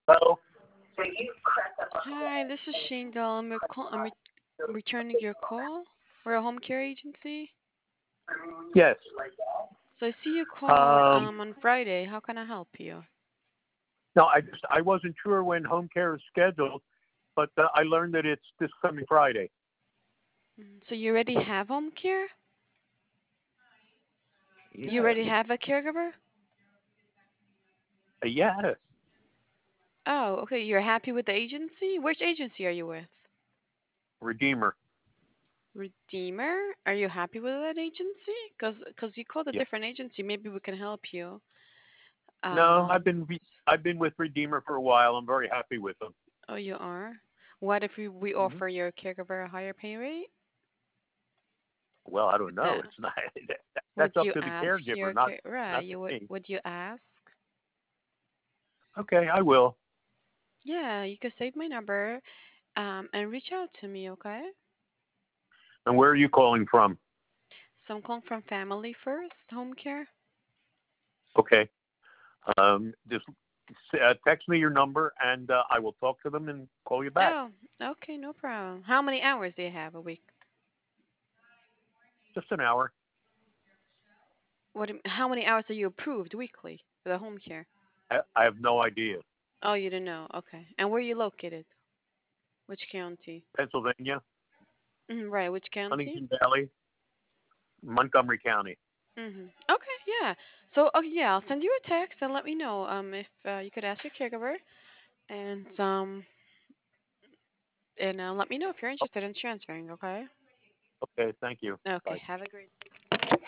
Hello? Hi, this is Shane Dahl. I'm returning your call. We're a home care agency. Yes. So I see you called Um, on Friday. How can I help you? no, I wasn't sure when home care is scheduled, but I learned that it's this coming Friday. So you already have home care? You Yes. already have a caregiver? Yes. Oh, okay. You're happy with the agency? Which agency are you with? Redeemer. Redeemer? Are you happy with that agency? Because you called a Yeah. different agency. Maybe we can help you. No, Um, I've been with Redeemer for a while. I'm very happy with them. oh, you are? What if we Hmm. offer your caregiver a higher pay rate? Well, I don't Would know. that It's not. That's Would up you to the ask caregiver, your not right? to me. Would you ask? Okay, I will. Yeah, you could save my number and reach out to me, okay? And where are you calling from? So I'm calling from Family First Home Care. Okay. Just text me your number, and I will talk to them and call you back. Oh, okay, no problem. How many hours do you have a week? Just an hour. How many hours are you approved weekly for the home care? I have no idea. Oh, you don't know. Okay. And where are you located? Which county? Pennsylvania, Right, which county? Huntington Valley, Montgomery County. Okay, yeah. So, okay, yeah, I'll send you a text and let me know if you could ask your caregiver and let me know if you're interested in transferring, okay? Okay, thank you. Okay, Bye. have a great